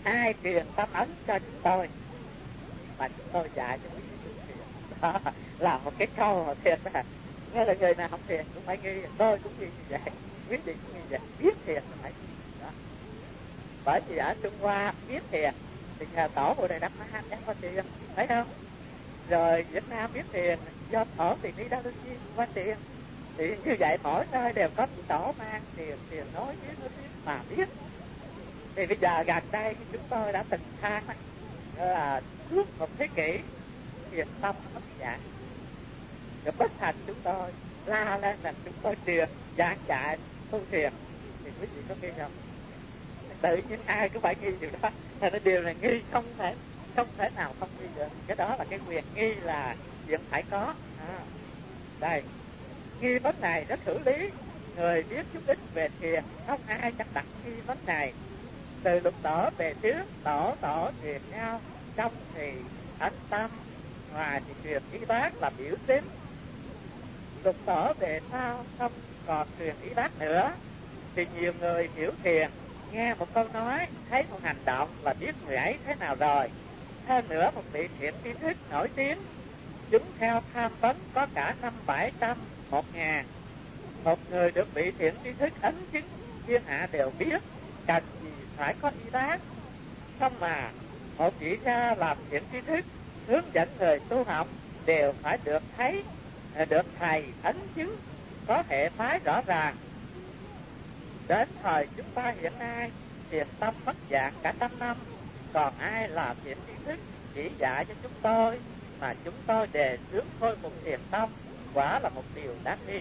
ai truyền tâm ấn cho chúng tôi mà chúng tôi dạy cho quý vị tu thiền. Đó là một cái câu mà thiệt là nghe là người nào không thiền cũng phải nghi, tôi cũng nghi như vậy, quý vị cũng nghi vậy, biết thiền là phải nghi đó. Bởi vì ở Trung Hoa biết thiền thì nhờ tổ Bồ Đề Đạt Ma chẳng có thiền, thấy không? Rồi Việt Nam biết thiền do tổ Tỳ Ni Đa Lu Chi qua thiền. Thì như vậy mỗi nơi đều có vị tổ mang thiền, thiền nói biết mà biết. Thì bây giờ gần đây chúng tôi đã từng than là suốt một thế kỷ thiền tâm mất dạng. Rồi bất thành chúng tôi la lên rằng chúng tôi truyền giảng dạy tu thiền, thì quý vị có nghi không? Tự nhiên ai cũng phải nghi điều đó. Thành ra điều này nghi không thể nào không nghi được. Cái đó là cái quyền nghi là chuyện phải có. Đây, nghi vấn này rất hữu lý. Người biết chút ít về thiền không ai chắc đặt nghi vấn này. Từ lục tổ về trước, tổ truyền nhau, trong thì ấn tâm, ngoài thì truyền y bác là biểu tín. Lục tổ về sau không còn truyền y bác nữa, thì nhiều người hiểu thiền, nghe một câu nói, thấy một hành động là biết người ấy thế nào rồi. Hơn nữa một vị thiện tri thức nổi tiếng, chúng theo tham vấn có cả 500-700, 1.000. Một người được vị thiện tri thức ấn chứng, thiên hạ đều biết, cần gì phải có y bác. Không mà một vị gia làm thiện tri thức, hướng dẫn người tu học đều phải được thấy, được thầy ấn chứng, có hệ phái rõ ràng. Đến thời chúng ta hiện nay, thiền tâm mất dạng cả trăm năm, còn ai là thiện tri thức chỉ dạy cho chúng tôi, mà chúng tôi đề xướng khôi phục thiền tâm, quả là một điều đáng nghi.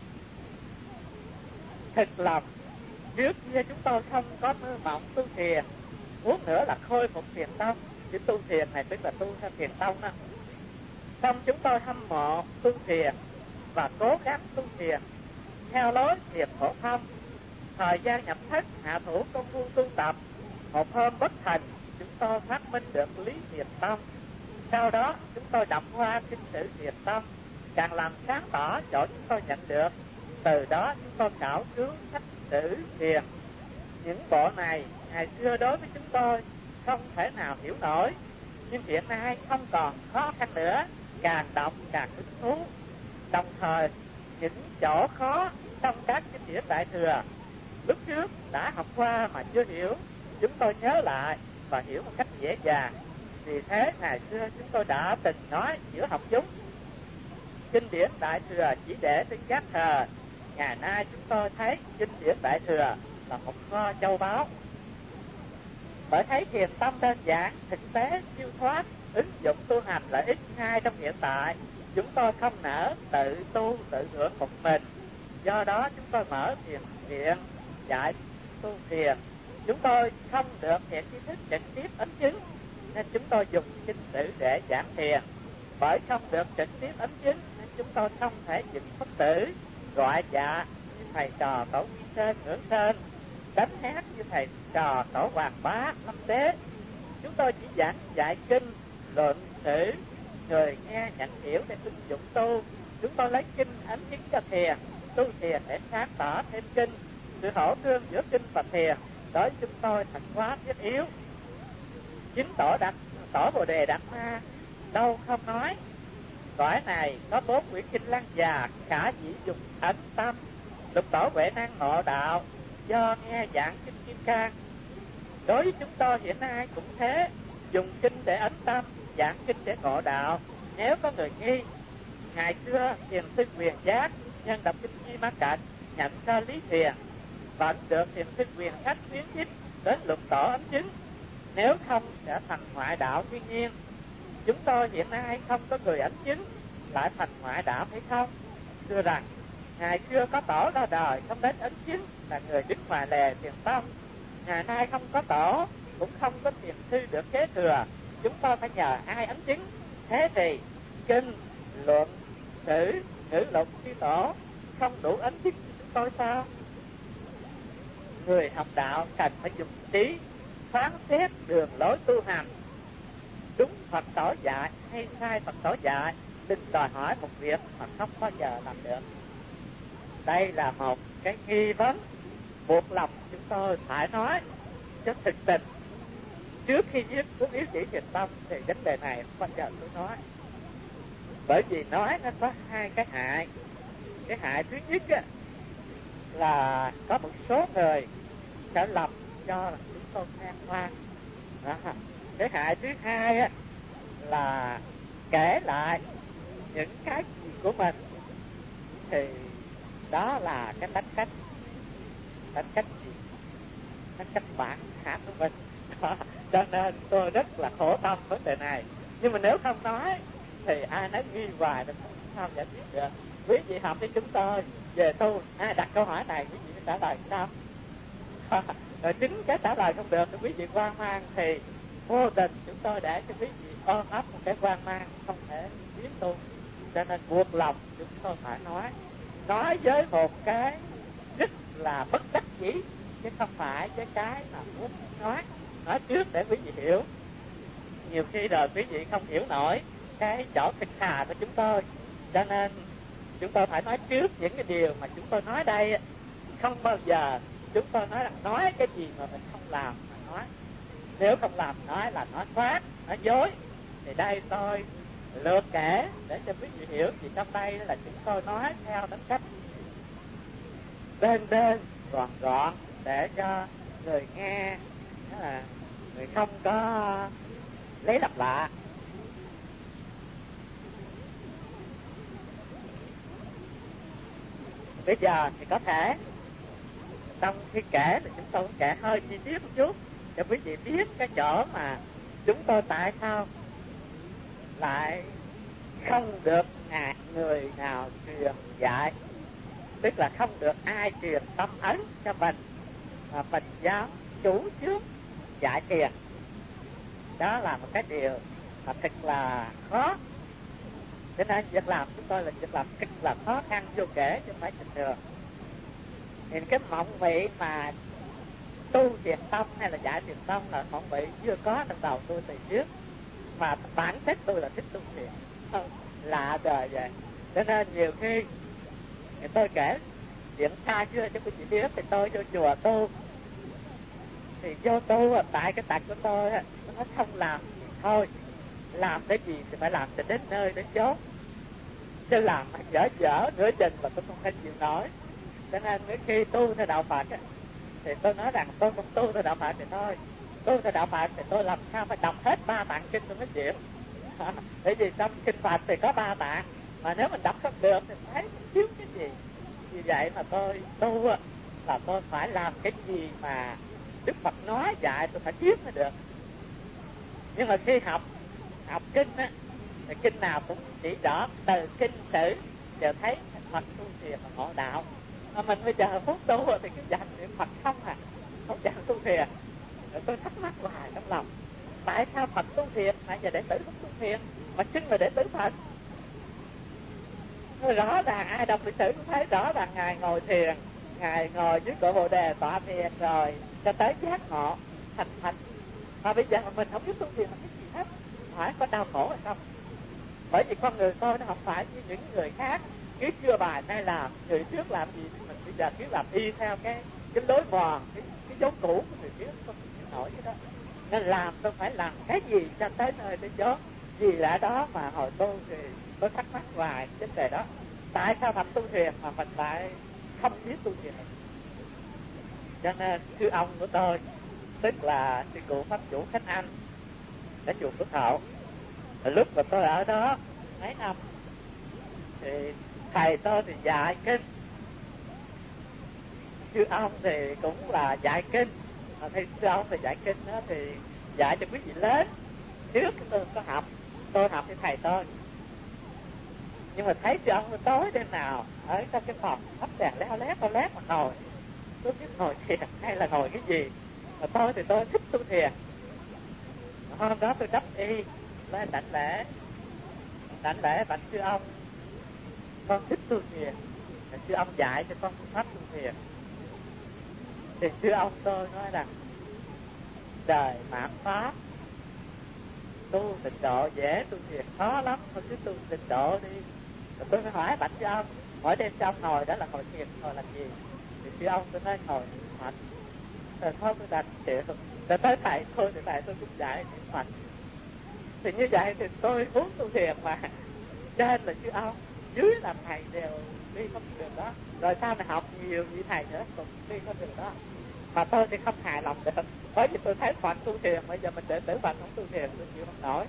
Thực lòng, trước kia chúng tôi không có mơ mộng tu thiền, muốn nữa là khôi phục thiền tâm. Chứ tu thiền này tức là tu theo thiền tông đó. Xong chúng tôi hâm mộ tu thiền và cố gắng tu thiền theo lối thiền phổ thông. Thời gian nhập thất hạ thủ công phu tu tập, một hôm bất thành chúng tôi phát minh được lý thiền tâm. Sau đó chúng tôi đọc qua kinh sử thiền tâm, càng làm sáng tỏ chỗ chúng tôi nhận được. Từ đó chúng tôi khảo cứu sách sử thiền. Những bộ này ngày xưa đối với chúng tôi không thể nào hiểu nổi, nhưng hiện nay không còn khó khăn nữa, càng đọc càng hứng thú. Đồng thời những chỗ khó trong các kinh điển Đại Thừa lúc trước đã học qua mà chưa hiểu, chúng tôi nhớ lại và hiểu một cách dễ dàng. Vì thế ngày xưa chúng tôi đã từng nói giữa học chúng, kinh điển Đại Thừa chỉ để trên gác thờ. Ngày nay chúng tôi thấy kinh điển Đại Thừa là một kho châu báu. Bởi thấy thiền tâm đơn giản, thực tế, siêu thoát, ứng dụng tu hành lợi ích ngay trong hiện tại, chúng tôi không nỡ tự tu tự hưởng một mình. Do đó chúng tôi mở thiền viện dạy tu thiền. Chúng tôi không được thiện tri thức trực tiếp ấn chứng, nên chúng tôi dùng kinh sử để giảng thiền. Bởi không được trực tiếp ấn chứng nên chúng tôi không thể dựng phật tử, gọi dạ như thầy trò Tổ Nguyên Sơn, Ngưỡng Sơn, đánh hát như thầy trò Tổ Hoàng Bá, Lâm Tế. Chúng tôi chỉ giảng dạy kinh, luận sử, người nghe nhận hiểu để ứng dụng tu. Chúng tôi lấy kinh ấn chứng cho thiền, tu thiền để sáng tỏ thêm kinh. Sự hỗ tương giữa kinh và thiền đối với chúng tôi thật quá thiết yếu. Chính tổ Bồ Đề Đạt Ma đâu không nói cõi này có 4 quyển kinh lăng già, khả dĩ dùng ấn tâm. Lục tổ Huệ Năng ngộ đạo do nghe giảng kinh Kim Cang. Đối với chúng tôi hiện nay cũng thế, dùng kinh để ấn tâm, giảng kinh để ngộ đạo. Nếu có người nghi, ngày xưa thiền sư Quyền Giác nhân đọc kinh Di Ma Cật nhận ra lý thiền, vẫn được thiền sư Quyền Khách khuyến khích đến lục tổ ấn chứng, nếu không sẽ thành ngoại đạo thiên nhiên. Chúng tôi hiện nay không có người ấn chứng, lại thành ngoại đạo hay không? Thưa rằng ngày xưa có tổ ra đời không đến ấn chứng là người đứng ngoài lề thiền tông. Ngày nay không có tổ, cũng không có thiền sư được kế thừa, chúng tôi phải nhờ ai ấn chứng? Thế thì kinh, luận, sử, ngữ lục chư tổ không đủ ấn chứng chúng tôi sao? Người học đạo cần phải dùng trí phán xét đường lối tu hành, đúng Phật tổ dạy hay sai Phật tổ dạy, đừng đòi hỏi một việc mà không bao giờ làm được. Đây là một cái nghi vấn buộc lòng chúng tôi phải nói cho thực tình. trước khi viết cuốn Yếu Chỉ Thiền Tông thì vấn đề này không bao giờ tôi nói, bởi vì nói nó có hai cái hại. Cái hại thứ nhất á, là có một số người sẽ lầm cho là chúng tôi khen khoan. Cái hại thứ hai á, là kể lại những cái gì của mình thì đó là cái tính cách gì, tính cách bản khả của mình. Cho nên tôi rất là khổ tâm vấn đề này. Nhưng mà nếu không nói thì ai nói nghi hoài thì không giải quyết được. Quý vị học với chúng tôi về tu, ai đặt câu hỏi này quý vị trả lời sao? Rồi chính cái trả lời không được thì quý vị hoang mang, thì vô tình chúng tôi để cho quý vị ôm ấp một cái hoang mang không thể tiến tu. Cho nên buộc lòng chúng tôi phải nói với một cái rất là bất đắc dĩ, chứ không phải với cái mà muốn nói trước để quý vị hiểu. Nhiều khi rồi quý vị không hiểu nổi cái chỗ thực thà của chúng tôi, cho nên chúng tôi phải nói trước những cái điều mà chúng tôi nói đây. Không bao giờ chúng tôi nói rằng nói cái gì mà mình không làm mà nói. Nếu không làm nói là nói khoác, nói dối. Thì đây tôi lược kể để cho quý vị hiểu. Vì trong đây là chúng tôi nói theo tính cách đơn gọn để cho người nghe người không có lấy lặp lạ. Bây giờ thì có thể trong khi kể thì chúng tôi kể hơi chi tiết một chút cho quý vị biết cái chỗ mà chúng tôi tại sao lại không được người nào truyền dạy, tức là không được ai truyền tâm ấn cho mình mà mình dám chủ trước dạy thiền. Đó là một cái điều mà thật là khó. Cho nên việc làm chúng tôi là việc làm rất là khó khăn vô kể, chứ không phải bình thường. Thì cái mộng vị mà tu thiền tông hay là dạy thiền tông là mộng vị chưa có trong đầu tôi từ trước, mà bản chất tôi là thích tu thiền. Lạ đời vậy. Cho nên nhiều khi tôi kể chuyện xa chưa cho quý vị biết, thì tôi vô chùa tu, thì vô tu tại cái tật của tôi nó không làm thì thôi, làm cái gì thì phải làm cho đến nơi đến chốn, chứ làm dở nửa chừng là tôi không thể chịu nổi. Cho nên khi tu theo đạo Phật thì tôi nói rằng tôi không tu theo đạo Phật thì thôi, tu theo đạo Phật thì tôi làm sao phải đọc hết 3 tạng kinh tôi mới chịu. Bởi vì trong kinh Phật thì có 3 tạng, mà nếu mình đọc không được thì thấy thiếu cái gì. Vì vậy mà tôi tu là tôi phải làm cái gì mà Đức Phật nói dạy tôi phải biết mới được. Nhưng mà khi học kinh thì kinh nào cũng chỉ rõ từ kinh sử đều thấy Phật tu thiền và ngộ đạo. Mà mình bây giờ muốn tu thì cứ dành niệm Phật không không dành tu thiền. Rồi tôi thắc mắc hoài trong lòng, tại sao Phật tu thiền mà giờ đệ tử không tu thiền mà xưng là đệ tử Phật? Rõ ràng ai đọc lịch sử cũng thấy rõ ràng ngài ngồi thiền, ngài ngồi dưới cội Bồ Đề tọa thiền rồi cho tới giác ngộ thành Phật. Mà bây giờ mà mình không biết tu thiền là cái gì hết, hỏi có đau khổ hay không? Bởi vì con người tôi nó không phải như những người khác, cứ chưa bài nay làm, người trước làm gì mình bây giờ cứ làm y theo cái lối mòn, cái dấu cũ của người trước, không chịu nổi cái đó. Nên làm tôi phải làm cái gì cho tới nơi tới chốn. Vì lẽ đó mà hồi tu thì tôi thắc mắc hoài vấn đề đó, tại sao Phật tu thiền mà mình lại không biết tu thiền? Cho nên sư ông của tôi, tức là sư cụ Pháp Chủ Khánh Anh ở chùa Phước Hậu, lúc mà tôi ở đó mấy năm thì thầy tôi thì dạy kinh, sư ông thì cũng là dạy kinh, mà thầy sư ông thì dạy kinh đó thì dạy cho quý vị lớn. Trước tôi có học, tôi học với thầy tôi, nhưng mà thấy sư ông tối đêm nào ở trong cái phòng thắp đèn leo lét mà ngồi, tôi biết ngồi thiền hay là ngồi cái gì. Mà tôi thì tôi thích tu thiền. Hôm đó tôi đắp y lên đảnh lễ bạch sư ông, con thích tu thiền, sư ông dạy cho con phương pháp tu thiền. Thì sư ông tôi nói rằng đời mạt pháp, tu tịnh độ dễ, tu thiền khó lắm, thôi cứ tu tịnh độ đi. Rồi tôi mới hỏi bạch sư ông, mỗi đêm sư ông ngồi đó là ngồi thiền, ngồi làm gì? Thì sư ông tôi nói ngồi Phật. Rồi thôi tôi đành chịu. Rồi tới thầy thôi thì thầy tôi cũng dạy niệm Phật. Thì như vậy thì tôi muốn tu thiền mà trên là chư ông, dưới là thầy đều đi không được đó. Rồi sau này học nhiều vị thầy nữa cũng đi không được đó. Mà tôi thì không hài lòng được, bởi vì tôi thấy Phật tu thiền, bây giờ mình đệ tử Phật không tu thiền tôi chịu không nổi.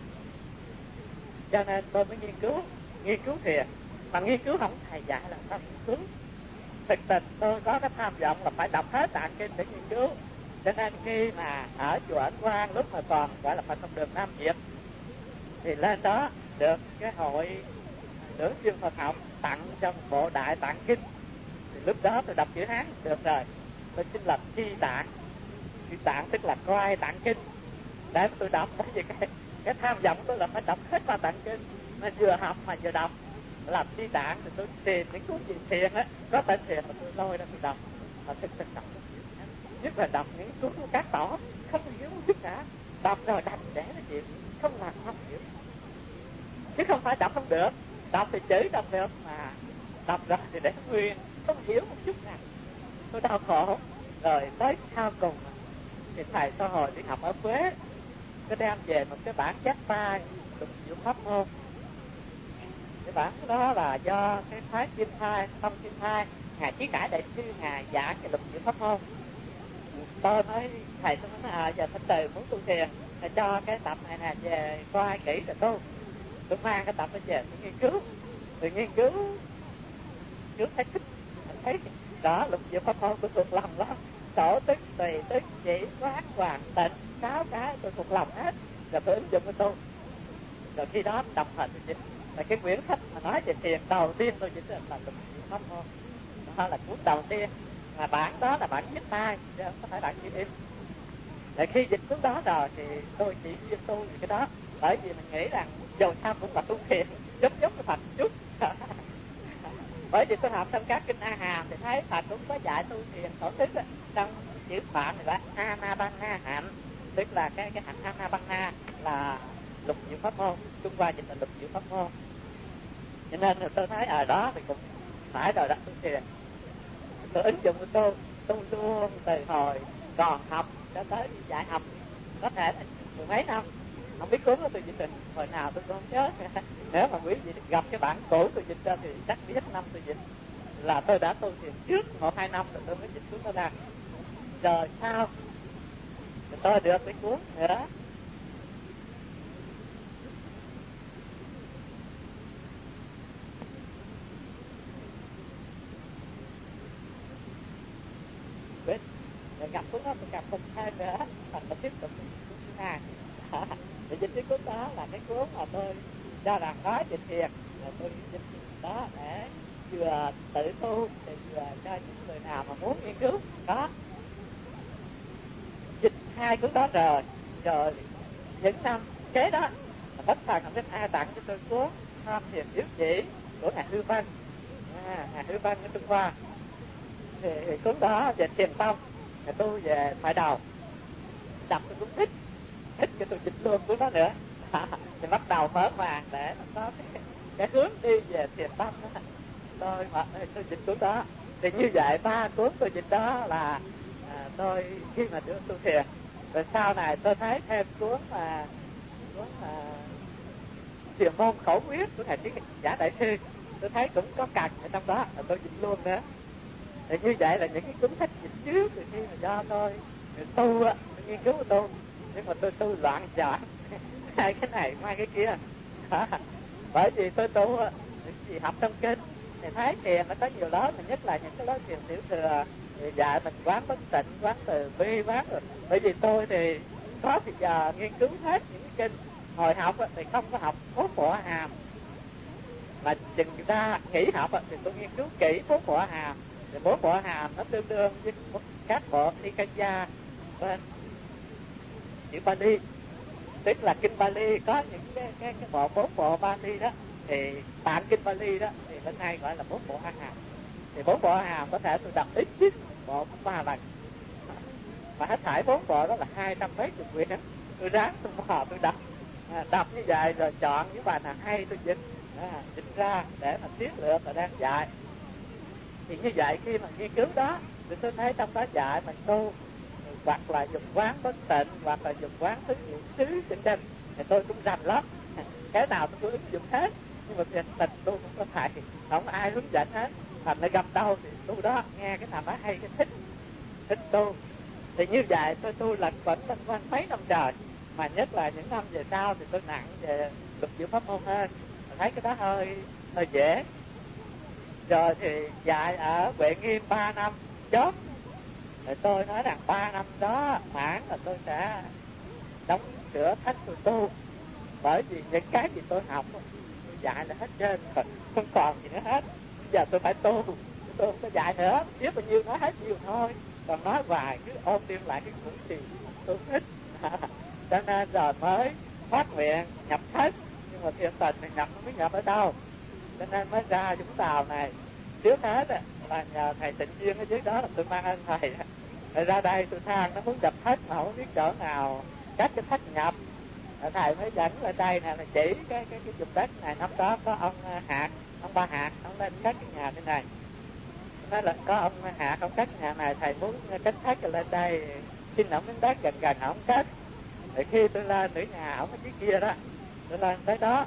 Cho nên tôi mới nghiên cứu thiền. Mà nghiên cứu không thầy dạy là sao nghiên cứu. Thực tình tôi có cái tham vọng là phải đọc hết tạng kinh để nghiên cứu. Cho nên khi mà ở chùa Ấn Quang lúc mà còn gọi là Phật Học Đường Nam Việt thì lên đó được cái hội lưỡng chuyên Phật học tặng cho một bộ đại tạng kinh. Thì lúc đó tôi đọc chữ Hán được rồi, tôi xin lập chi tạng. Chi tạng tức là coi tạng kinh để tôi đọc. Bởi vì cái tham vọng tôi là phải đọc hết ba tạng kinh, mà vừa học mà vừa đọc. Làm chi tạng thì tôi tìm những cuốn gì thiền á, có tên thiền mà tôi lôi ra tôi đọc. Mà thực tình đọc nhất là đọc những cuốn của các tổ không hiểu một chút cả. Đọc rồi đọc để nó chịu, không làm không hiểu, chứ không phải đọc không được. Đọc thì chữ đọc được, mà đọc rồi thì để nguyên không hiểu một chút nào, tôi đau khổ. Rồi tới sau cùng thì thầy tôi hồi đi học ở Quế, tôi đem về một cái bản chép tay Lục Diệu Pháp Môn. Cái bản đó là do cái phái Kim Thai, Tông Kim Thai, ngài Chí Cải đại sư ngài giảng cái Lục Diệu Pháp Môn. Tôi nói thầy, tôi nói giờ thầy từ muốn tu thiền, thầy cho cái tập này nè về coi kỹ rồi tu. Tôi mang cái tập đó về tôi nghiên cứu thấy thích, thấy đó Lục Diệu Pháp Môn tôi thuộc lòng lắm. Tổ tức, tùy tức, chỉ, quán, hoàn, tịnh, 6 cái tôi thuộc lòng hết. Rồi tôi ứng dụng cái tu. Rồi khi đó đọc hình tôi dịch là cái quyển sách mà nói về thiền đầu tiên tôi dịch là Lục Diệu Pháp Môn. Đó là cuốn đầu tiên, mà bản đó là bản viết tay chứ không phải bản chữ in. Để khi dịch cuốn đó rồi thì tôi chỉ tu về cái đó, bởi vì mình nghĩ rằng dù sao cũng là tu thiền, giống cái Phật chút. Bởi vì tôi học trong các kinh A Hàm thì thấy Phật cũng có dạy tu thiền tổ chức trong chữ Phạn này là Anapanna hạnh, tức là cái hạnh Anapanna là Lục Diệu Pháp Môn, Trung Hoa dịch là Lục Diệu Pháp Môn. Cho nên tôi thấy ở đó thì cũng phải rồi đó tu thiền. Tôi ứng dụng của tu luôn từ hồi còn học cho tới dạy học, có thể là mười mấy năm. Không biết cuốn của tôi dịch hồi nào tôi cũng không nhớ. Nếu mà quý vị gặp cái bản cũ tôi dịch ra thì chắc biết năm tôi dịch là tôi đã tu thiền trước 1-2 năm rồi tôi mới dịch cuốn đó ra. Rồi sau thì tôi được cái cuốn nữa. Biết rồi gặp cuốn đó tôi gặp cùng thêm nữa, thành là tiếp tục cuốn thứ hai. Thì dịch cái cuốn đó là cái cuốn mà tôi cho rằng nói về thiền, rồi tôi dịch đó để vừa tự tu thì vừa cho những người nào mà muốn nghiên cứu đó. Dịch hai cuốn đó rồi những năm kế đó Bách Phật Hồng Đức A tặng cho tôi cuốn Tham Thiền Yếu Chỉ của ngài Hư Văn, ngài Hư Văn ở Trung Hoa. Thì cuốn đó về thiền tông, ngài tu về thoại đầu, đọc tôi cũng thích cái tôi dịch luôn cuốn đó nữa. Thì bắt đầu mở màn để có cái hướng đi về thiền tông đó. Tôi dịch cuốn đó. Thì như vậy 3 cuốn tôi dịch đó là tôi khi mà đưa tu thiền. Rồi sau này tôi thấy thêm cuốn mà Thiền Môn Khẩu Quyết của ngài Trí Giả đại sư, tôi thấy cũng có cần ở trong đó, là tôi dịch luôn nữa. Thì như vậy là những cái cuốn sách dịch trước thì khi mà do tôi tu tôi nghiên cứu tu, nhưng mà tôi tu loạn chọn hai cái này mai cái kia. Bởi vì tôi tu thì học trong kinh thì thấy thiền nó có nhiều lớp, mà nhất là những cái lớp thiền tiểu thừa thì dạy mình quán bất tịnh, quán từ bi, quán rồi. Bởi vì tôi thì có thì giờ nghiên cứu hết những cái kinh. Hồi học thì không có học 4 bộ hàm, mà chừng ra nghỉ học thì tôi nghiên cứu kỹ 4 bộ hàm. Thì 4 bộ hàm nó tương đương với các bộ Nikaya bên chữ Bali, tức là kinh Bali có những cái bộ 4 bộ Bali đó, thì tạng kinh Bali đó thì bên này gọi là 4 bộ hàm. Thì 4 bộ hàm có thể tôi đọc ít nhất bộ 3 lần, mà hết thảy 4 bộ đó là 200 mấy chục quyển. Tôi ráng tôi mò tôi đọc như vậy rồi chọn những bài nào hay tôi dịch ra để mà tiết lược và đang dạy. Thì như vậy khi mà nghiên cứu đó thì tôi thấy trong đó dạy mình tu hoặc là dùng quán bất tịnh, hoặc là dùng quán thứ niệm xứ trên, thì tôi cũng rành lắm. Cái nào tôi cũng ứng dụng hết, nhưng mà thiền tịnh tôi cũng có thầy, không ai hướng dẫn hết. Thành lại gặp đâu thì tu đó, nghe cái nào đó hay cái thích tu. Thì như vậy tôi tu lẩn quẩn lanh quanh mấy năm trời, mà nhất là những năm về sau thì tôi nặng về lục diệu pháp môn hơn. Mình thấy cái đó hơi dễ. Rồi thì dạy ở Huệ Nghiêm 3 năm chót. Rồi tôi nói rằng 3 năm đó mãn là tôi sẽ đóng cửa thách tôi tu. Bởi vì những cái gì tôi học tôi dạy là hết trơn rồi, không còn gì nữa hết. Bây giờ tôi phải tu, tôi không có dạy nữa, biết bao nhiêu nói hết nhiều thôi. Còn nói hoài cứ ôm đem lại cái cũ thì tôi thích. Cho nên rồi mới phát nguyện nhập thất. Nhưng mà thiền tịnh thì nhập không biết nhập ở đâu, cho nên mới ra Vũng Tàu này. Trước hết là nhờ thầy Tịnh Duyên ở dưới đó là tôi mang ơn thầy. Rồi ra đây tôi than nó muốn nhập thất mà không biết chỗ nào cách cái thất nhập. Thầy mới dẫn lên đây nè, là chỉ cái vùng đất này. Năm đó có ông Hạt, ông Ba Hạt, ông lên cất cái nhà bên này. Nói là có ông Hạt, ông cất nhà này, thầy muốn cất thất rồi lên đây xin ông miếng đất gần ông cất. Rồi khi tôi lên nữ nhà ông ở dưới kia đó, tôi lên tới đó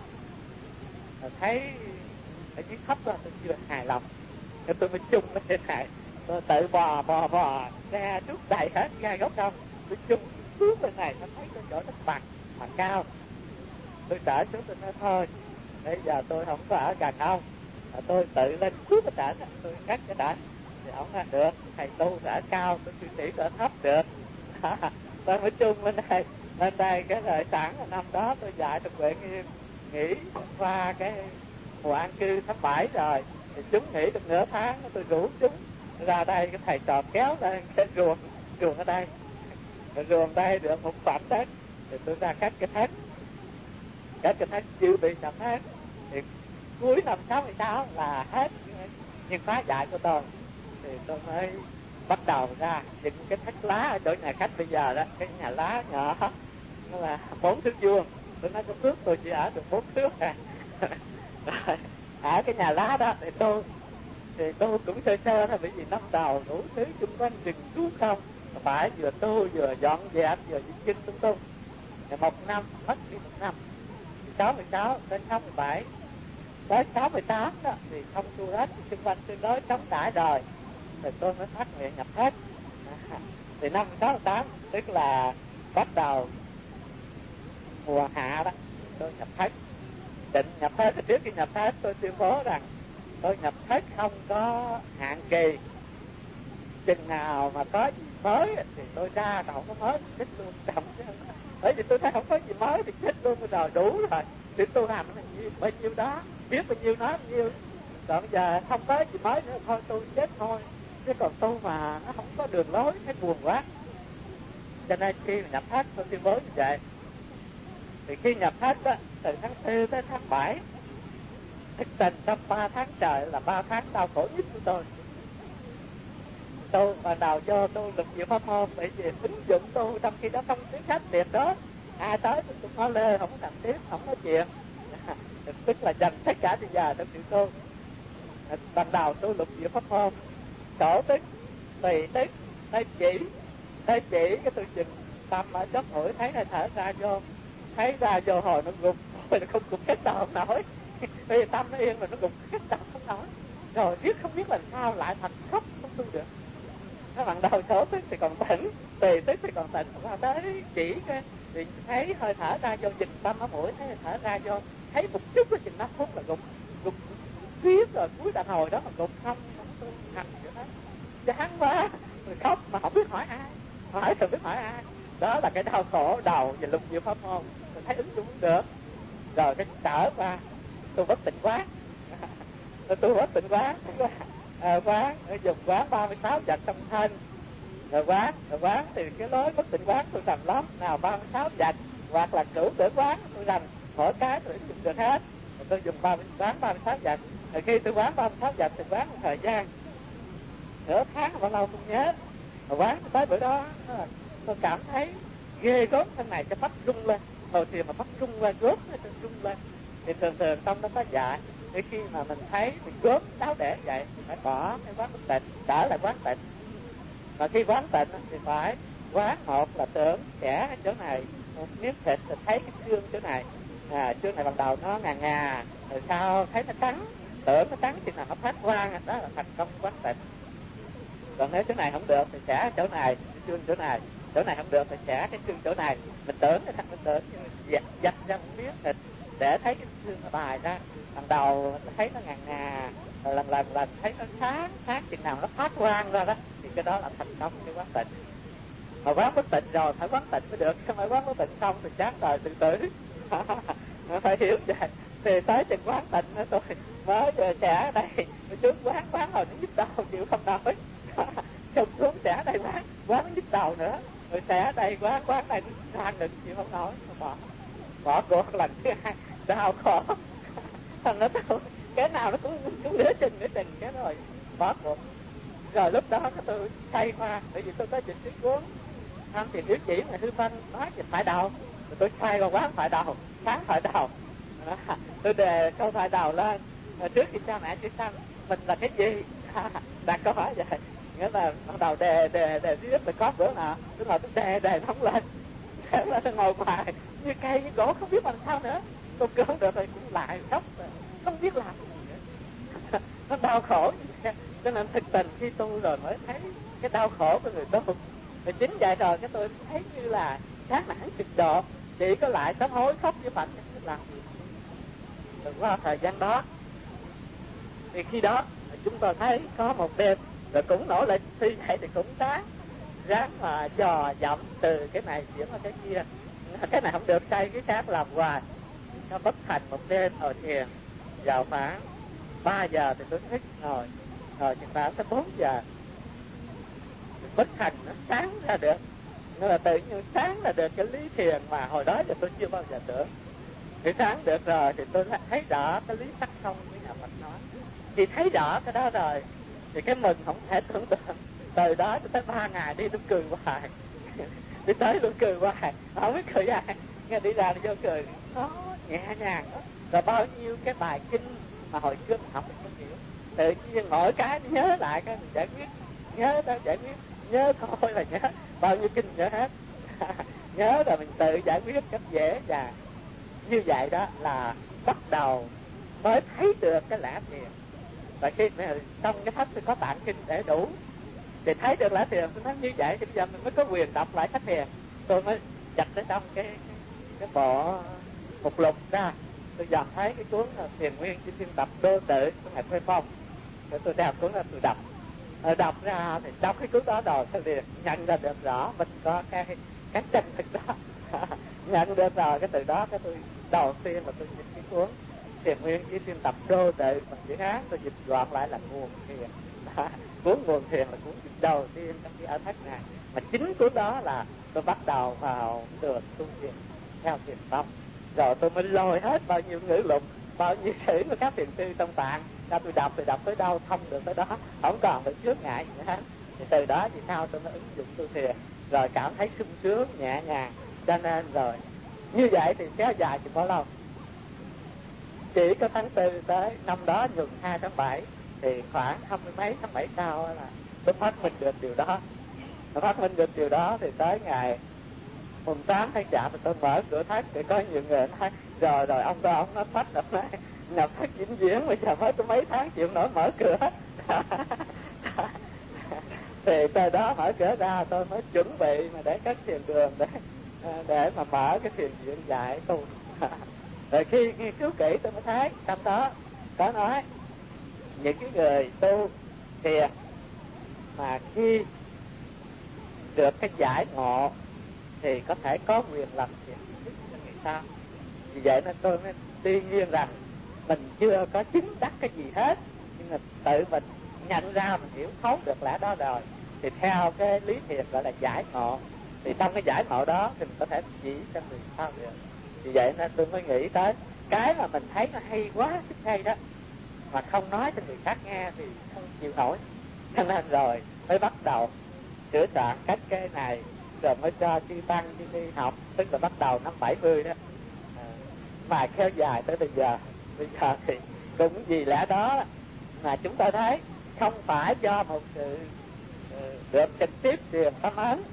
rồi thấy ở dưới thấp đó, tôi chưa hài lòng. Rồi tôi mới chung lên trên này, tôi tự bò ra trước đầy hết gai gốc đông. Tôi chung xuống bên này, tôi thấy cái chỗ đất bằng mà cao. Tôi trở xuống tôi nói thôi, bây giờ tôi không có ở gần ông, tôi tự lên xuống cái trển, tôi cắt cái trển. Thì ông nói được, thầy tu ở cao, tôi suy nghĩ ở thấp được. Tôi mới chung bên đây cái thời sẵn là năm đó tôi dạy được Huệ Nghiêm nghỉ qua cái mùa an cư tháng 7 rồi, thì chúng nghỉ được nửa tháng, tôi rủ chúng ra đây, cái thầy trò kéo lên cái ruộng ở đây, ruộng đây được một khoảng đất, thì tôi ra cắt cái thất chưa bị nhập hết. Thì cuối năm 66 là hết nhưng khóa dạy của tôi, thì tôi mới bắt đầu ra dựng cái thất lá ở chỗ nhà khách bây giờ đó, cái nhà lá nhỏ nó là 4 thước vuông. Tôi nói cái thước tôi chỉ ở được 4 thước à. Ở cái nhà lá đó thì tôi cũng sơ thôi, bởi vì năm đầu đủ thứ xung quanh rừng xuống không, phải vừa tu vừa dọn dẹp vừa đi chân tung. Rồi một năm mất đi một năm, 66 đến 67 tới 68 đó thì không tu hết, xung quanh tương đối chống trải rồi tôi mới phát nguyện nhập hết. Thì năm 68 tức là bắt đầu mùa hạ đó tôi nhập hết. Định nhập hết thì trước khi nhập hết tôi tuyên bố rằng tôi nhập hết không có hạn kỳ, chừng nào mà có gì mới thì tôi ra, còn không có mới thì chết luôn. Bởi vì tôi thấy không có gì mới thì chết luôn rồi, đủ rồi. Thì tu hành là bao nhiêu đó, biết bao nhiêu nói bao nhiêu. Còn giờ không có gì mới nữa, thôi tôi chết thôi. Chứ còn tu mà nó không có đường lối, thấy buồn quá. Cho nên khi mà nhập thất tôi tuyên bố như vậy. Thì khi nhập thất đó, từ tháng 4 tới tháng 7, thực tình trong 3 tháng trời là 3 tháng đau khổ nhất của tôi. Tôi ban đầu cho tôi lục diệu pháp môn, bởi vì ứng dụng tu trong khi đó không tiếng khách tiệt đó, ai tới tôi cũng nói lê, không có làm tiếp, không có chuyện. Tức là dành tất cả bây giờ trong sự tu. Ban đầu tôi lục diệu pháp môn, chỗ tức, tùy tức, tay chỉ cái tôi chừng tâm ở chóp mũi, thấy hơi thở ra vô, thấy ra vô hồi nó gục, hồi nó không gục hết đầu không nổi. Bây giờ tâm nó yên rồi nó gục hết đầu không nổi. Rồi không biết làm sao lại thật khóc không tu được. Nó bằng đầu số tức thì còn tỉnh, tùy tức thì còn tỉnh, và tới chỉ cái thì thấy hơi thở ra vô, dình tâm ở mũi, thấy hơi thở ra vô, thấy một chút là chừng 5 phút là gục riết rồi cuối đàn hồi đó mà gục không tu hành vậy đó. Chán quá, rồi khóc mà không biết hỏi ai, hỏi rồi biết hỏi ai. Đó là cái đau khổ đầu về lục diệu pháp môn, mình thấy ứng dụng được. Rồi cái trở qua tu bất tịnh quán. Tu bất tịnh quán quán dùng quán 36 vạch trong thân. Rồi quán thì cái lối bất tịnh quán tôi rành lắm, nào 36 vạch hoặc là cửu tử quán tôi rành, mỗi cái tôi dùng được hết. Rồi tôi dùng quán 36 vạch. Rồi khi tôi quán 36 vạch thì quán một thời gian nửa tháng bao lâu không nhớ. Rồi quán tới bữa đó tôi cảm thấy ghê gớm thân này, cho bắt rung lên. Hồi thì mà bắt rung lên, gớm nó rung lên. Thì thường trong đó có dạy, để khi mà mình thấy mình gớm đáo để vậy thì phải bỏ cái quán bất tịnh, trở lại quán tịnh. Mà khi quán tịnh thì phải quán một là tưởng xẻ ở chỗ này, một miếng thịt là thấy cái xương chỗ này, xương này ban đầu nó ngà, rồi sau thấy nó trắng, tưởng nó trắng thì là nó phát quang, đó là thành công quán tịnh. Còn nếu chỗ này không được thì xẻ chỗ này, cái xương chỗ này, chỗ này không được thì xẻ cái xương chỗ này. Mình tưởng mình tưởng dạch ra một miếng thịt để thấy cái xương nó bài ra. Ban đầu thấy nó ngà, lần thấy nó sáng chừng nào nó phát quang ra đó, thì cái đó là thành công cái quán tịnh. Mà quán bất tịnh rồi phải quán tịnh mới được, không phải quán bất tịnh xong thì chán đời tự tử. Phải hiểu vậy. Thì tới chừng quán tịnh nữa tôi mới xẻ ở đây, tôi xuống quán hồi nó nhức đầu chịu không nổi. Xong xuống xẻ ở đây quán nó nhức đầu nữa, rồi xẻ ở đây quán này nó ra ngực chịu không nổi, bỏ cuộc lần thứ hai, đau khổ. Thằng nó tôi cái nào nó cũng nửa chừng cái rồi bỏ cuộc. Rồi lúc đó tôi say qua, bởi vì tôi có dịch cái cuốn Tham Thiền Yếu Chỉ mà Hư Vân nói về phải đầu, rồi tôi say vào quán phải đầu, sáng phải đầu. Tôi đề câu phải đầu lên, trước khi cha mẹ chưa xong mình là cái gì, đặt câu hỏi vậy. Nghĩa là bắt đầu đề riết rồi có bữa nào tôi ngồi tôi đề không lên, thế là tôi ngồi ngoài như cây như gỗ không biết làm sao nữa. Tôi cứ không được rồi cũng lại khóc, không biết làm gì nữa. Nó đau khổ như thế. Cho nên thực tình khi tu rồi mới thấy cái đau khổ của người tu. Và chính vậy rồi cái tôi thấy như là chán nản cực độ, chỉ có lại sám hối khóc với Phật không biết làm gì. Rồi qua thời gian đó thì khi đó chúng tôi thấy có một đêm rồi cũng nỗ lực tuy vậy thì cũng ráng mà dò dẫm từ cái này chuyển qua cái kia, cái này không được say cái khác làm hoài. Nó bất thành một đêm ngồi thiền vào khoảng 3 giờ thì tôi thích ngồi chừng khoảng tới 4 giờ bất thành nó sáng ra được. Nó là tự nhiên sáng là được cái lý thiền mà hồi đó giờ tôi chưa bao giờ tưởng. Thì sáng được rồi thì tôi thấy rõ cái lý sắc không với nhà Phật nói. Thì thấy rõ cái đó rồi thì cái mừng không thể tưởng tượng. Từ đó cho tới 3 ngày đi tôi cười hoài. Đi tới tôi cười hoài, không biết cười ai. Nghe đi ra đi vô cười, nó nhẹ nhàng đó. Rồi bao nhiêu cái bài kinh mà hồi trước học không hiểu, tự nhiên mỗi cái nhớ lại cái mình giải quyết, nhớ tới giải quyết, nhớ thôi là nhớ, bao nhiêu kinh nhớ hết. Nhớ rồi mình tự giải quyết cách dễ dàng. Như vậy đó là bắt đầu mới thấy được cái lẽ thiền. Và khi trong cái sách tôi có tạng kinh để đủ thì thấy được lẽ thiền. Tôi nói như vậy thì bây giờ mình mới có quyền đọc lại sách thiền. Tôi mới chặt tới trong cái bộ mục lục ra, tôi dần thấy cái cuốn Thiền Nguyên Chỉ Thiên Tập Đô Tự của ngài Phê Phong. Rồi tôi đọc cuốn ra tôi đọc. Đọc ra thì đọc cái cuốn đó rồi tôi liền nhận ra được rõ mình có cái chân thực đó. Nhận được rồi cái từ đó cái tôi đầu tiên là tôi dịch cái cuốn Thiền Nguyên Chỉ Thiên Tập Đô Tự bằng chữ Hán, tôi dịch gọn lại là Nguồn Thiền. Cuốn Nguồn Thiền là cuốn dịch đầu tiên trong cái ở thất này. Mà chính cuốn đó là tôi bắt đầu vào đường tu thiền theo thiền tông. Rồi tôi mới lôi hết bao nhiêu ngữ lục, bao nhiêu sử của các thiền sư trong tạng ra tôi đọc tới đâu thông được tới đó, không còn phải chướng ngại gì hết. Thì từ đó thì sau tôi mới ứng dụng tu thiền, rồi cảm thấy sung sướng nhẹ nhàng. Cho nên rồi như vậy thì kéo dài thì bao lâu? Chỉ có tháng 4 tới năm đó nhuận 2 tháng 7 thì khoảng 20 mấy tháng 7 sau là tôi phát minh được điều đó. Tôi phát minh được điều đó thì tới ngày mùng 8 tháng Chạp thì tôi mở cửa thất để có nhiều người nói rồi ông nói sách rồi nói nhập thất vĩnh viễn, bây giờ mới có mấy tháng chịu nổi mở cửa. Thì từ đó mở cửa ra tôi mới chuẩn bị mà để cất thiền đường để mà mở cái thiền viện dạy tu. Rồi khi nghiên cứu kỹ tôi mới thấy trong đó có nói những cái người tu thiền mà khi được cái giải ngộ thì có thể có quyền làm thiền thức cho người ta. Vì vậy nên tôi mới tuy nhiên rằng mình chưa có chứng đắc cái gì hết, nhưng mà tự mình nhận ra mình hiểu thấu được lẽ đó rồi thì theo cái lý thiền gọi là giải ngộ. Thì trong cái giải ngộ đó thì mình có thể chỉ cho người sao được. Vì vậy nên tôi mới nghĩ tới cái mà mình thấy nó hay quá, thích hay đó, mà không nói cho người khác nghe thì không chịu nổi. Cho nên rồi mới bắt đầu sửa soạn cách cái này, rồi mới cho chư tăng đi học, tức là bắt đầu năm 70 đó, mà kéo dài tới bây giờ. Bây giờ thì cũng vì lẽ đó mà chúng ta thấy không phải do một sự được trực tiếp truyền tâm ấn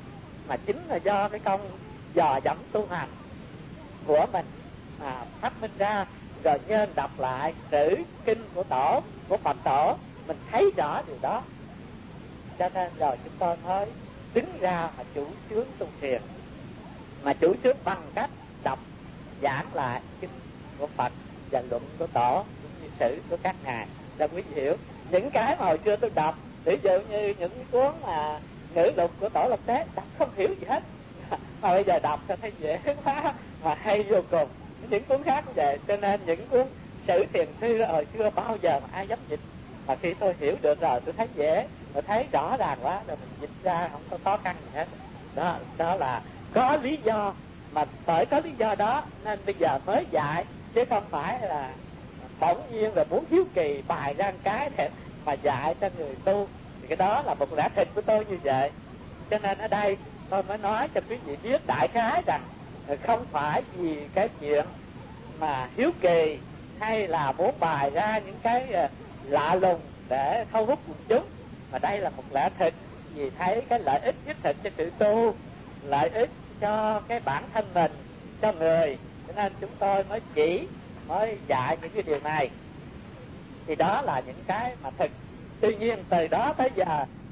mà chính là do cái công dò dẫm tu hành của mình mà phát minh ra, rồi nhân đọc lại sử kinh của tổ, của Phật tổ, mình thấy rõ điều đó. Cho nên rồi chúng tôi mới đứng ra mà chủ trương tu thiền, mà chủ trương bằng cách đọc giảng lại kinh của Phật và luận của tổ cũng như sử của các ngài để quý vị hiểu. Những cái mà hồi xưa tôi đọc, ví dụ như những cuốn mà ngữ lục của Tổ Long Tế, đọc không hiểu gì hết, mà bây giờ đọc tôi thấy dễ quá mà hay vô cùng. Những cuốn khác cũng vậy, cho nên những cuốn sử thiền sư hồi xưa bao giờ mà ai dám dịch, mà khi tôi hiểu được rồi tôi thấy dễ, tôi thấy rõ ràng quá, rồi mình dịch ra không có khó khăn gì hết. Đó là có lý do, mà bởi có lý do đó nên bây giờ mới dạy, chứ không phải là bỗng nhiên là muốn hiếu kỳ bài ra cái để mà dạy cho người tu. Thì cái đó là một lẽ thịt của tôi như vậy. Cho nên ở đây tôi mới nói cho quý vị biết đại khái rằng không phải vì cái chuyện mà hiếu kỳ hay là muốn bài ra những cái lạ lùng để thu hút quần chúng, mà đây là một lẽ thịt vì thấy cái lợi ích thiết thực cho sự tu, lợi ích cho cái bản thân mình, cho người, cho nên chúng tôi mới dạy những cái điều này. Thì đó là những cái mà thực. Tuy nhiên từ đó tới giờ